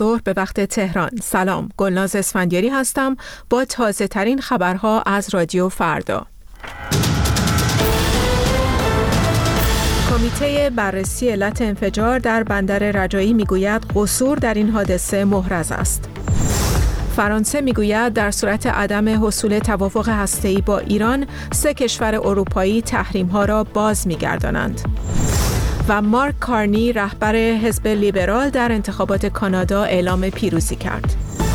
ظهر به وقت تهران. سلام، گلناز اسفندیاری هستم با تازه ترین خبرها از رادیو فردا. کمیته بررسی علت انفجار در بندر رجایی میگوید قصور در این حادثه محرز است. فرانسه میگوید در صورت عدم حصول توافق هسته‌ای با ایران، 3 کشور اروپایی تحریم‌ها را باز می‌گردانند. و مارک کارنی رهبر حزب لیبرال در انتخابات کانادا اعلام پیروزی کرد.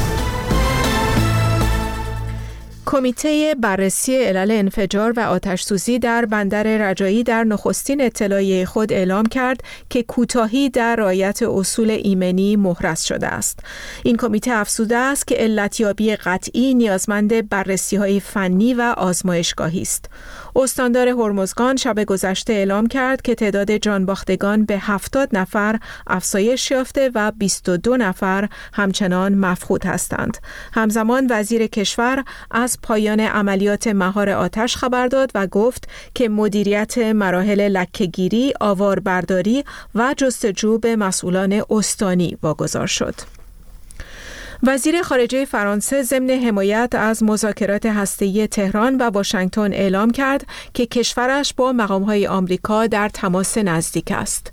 کمیته بررسی علل انفجار و آتش‌سوزی در بندر رجایی در نخستین اطلاعیه خود اعلام کرد که کوتاهی در رعایت اصول ایمنی محرز شده است. این کمیته افزوده است که علتیابی قطعی نیازمند بررسی‌های فنی و آزمایشگاهی است. استاندار هرمزگان شب گذشته اعلام کرد که تعداد جانباختگان به 70 نفر افزایش یافته و 22 نفر همچنان مفقود هستند. همزمان وزیر کشور از پایان عملیات مهار آتش خبر داد و گفت که مدیریت مراحل لکه‌گیری، آواربرداری و جستجو به مسئولان استانی واگذار شد. وزیر خارجه فرانسه ضمن حمایت از مذاکرات هسته‌ای تهران و واشنگتن اعلام کرد که کشورش با مقام‌های آمریکا در تماس نزدیک است.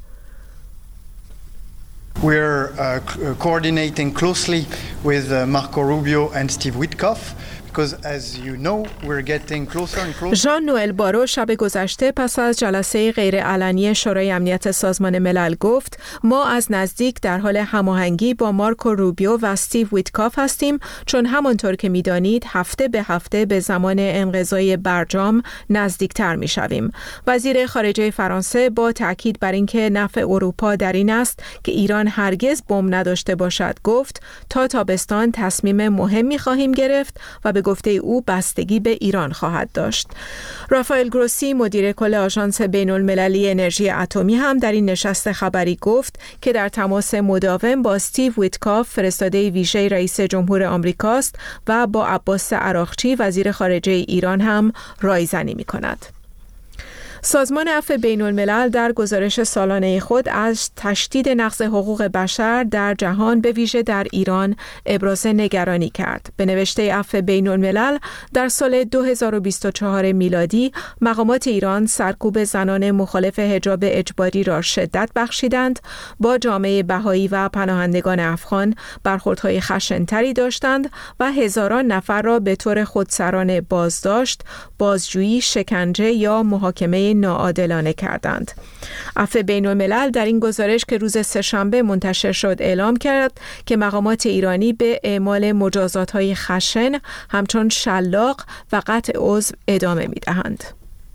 We're coordinating closely with Marco Rubio and Steve Witkoff. ژان نوئل بارو شب گذشته پس از جلسه غیرعلنی شورای امنیت سازمان ملل گفت ما از نزدیک در حال هماهنگی با مارکو روبیو و استیو ویتکاف هستیم، چون همانطور که می‌دانید هفته به هفته به زمان انقضای برجام نزدیکتر می‌شویم. وزیر خارجه فرانسه با تاکید بر اینکه نفع اروپا در این است که ایران هرگز بمب نداشته باشد گفت تا تابستان تصمیم مهمی خواهیم گرفت و به گفته او بستگی به ایران خواهد داشت. رافائل گروسی مدیر کل آژانس بین‌المللی انرژی اتمی هم در این نشست خبری گفت که در تماس مداوم با استیو ویتکاف فرستاده ویژه رئیس جمهور آمریکاست و با عباس عراقچی وزیر خارجه ایران هم رایزنی می‌کند. سازمان عفو بین‌الملل در گزارش سالانه خود از تشدید نقض حقوق بشر در جهان به ویژه در ایران ابراز نگرانی کرد. به نوشته عفو بین‌الملل در سال 2024 میلادی مقامات ایران سرکوب زنان مخالف حجاب اجباری را شدت بخشیدند، با جامعه بهایی و پناهندگان افغان برخوردهای خشن‌تری داشتند و هزاران نفر را به طور خودسرانه بازداشت، بازجویی، شکنجه یا محاکمه ناعادلانه کردند. عفو بین‌الملل در این گزارش که روز سه‌شنبه منتشر شد اعلام کرد که مقامات ایرانی به اعمال مجازات‌های خشن همچون شلاق و قطع عضو ادامه می‌دهند.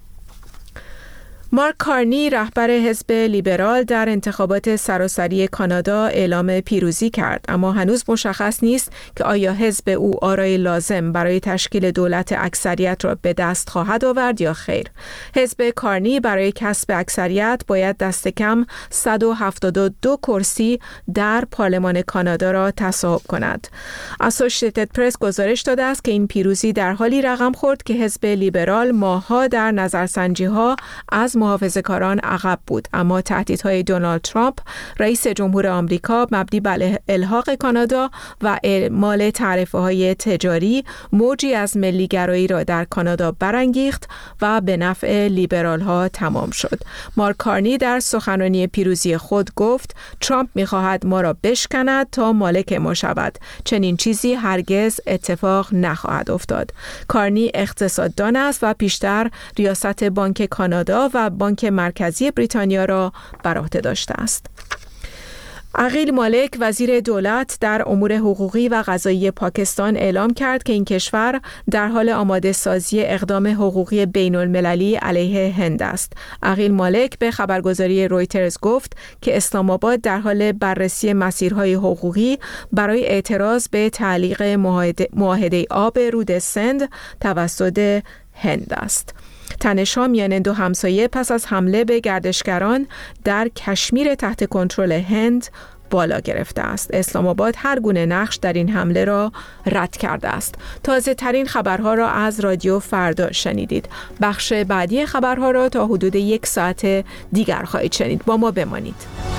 مارک کارنی رهبر حزب لیبرال در انتخابات سراسری کانادا اعلام پیروزی کرد، اما هنوز مشخص نیست که آیا حزب او آرای لازم برای تشکیل دولت اکثریت را به دست خواهد آورد یا خیر. حزب کارنی برای کسب اکثریت باید دست کم 172 کرسی در پارلمان کانادا را تصاحب کند. اسوسییتد پرس گزارش داده است که این پیروزی در حالی رقم خورد که حزب لیبرال ماه‌ها در نظرسنجی‌ها از محافظه‌کاران عقب بود، اما تهدیدهای دونالد ترامپ رئیس جمهور آمریکا مبنی بر الحاق کانادا و اعمال تعرفه‌های تجاری موجی از ملیگرایی را در کانادا برانگیخت و به نفع لیبرال‌ها تمام شد. مارک کارنی در سخنرانی پیروزی خود گفت ترامپ می‌خواهد ما را بشکند تا مالک ما شود. چنین چیزی هرگز اتفاق نخواهد افتاد. کارنی اقتصاددان است و پیشتر ریاست بانک کانادا و بانک مرکزی بریتانیا را بر عهده داشته است. عقیل مالک وزیر دولت در امور حقوقی و قضایی پاکستان اعلام کرد که این کشور در حال آماده سازی اقدام حقوقی بین المللی علیه هند است. عقیل مالک به خبرگزاری رویترز گفت که اسلام آباد در حال بررسی مسیرهای حقوقی برای اعتراض به تعلیق معاهده آب رود سند توسط هند است. تنش‌ها میان دو همسایه پس از حمله به گردشگران در کشمیر تحت کنترل هند بالا گرفته است. اسلام آباد هر گونه نقش در این حمله را رد کرده است. تازه ترین خبرها را از رادیو فردا شنیدید. بخش بعدی خبرها را تا حدود 1 ساعت دیگر خواهید شنید. با ما بمانید.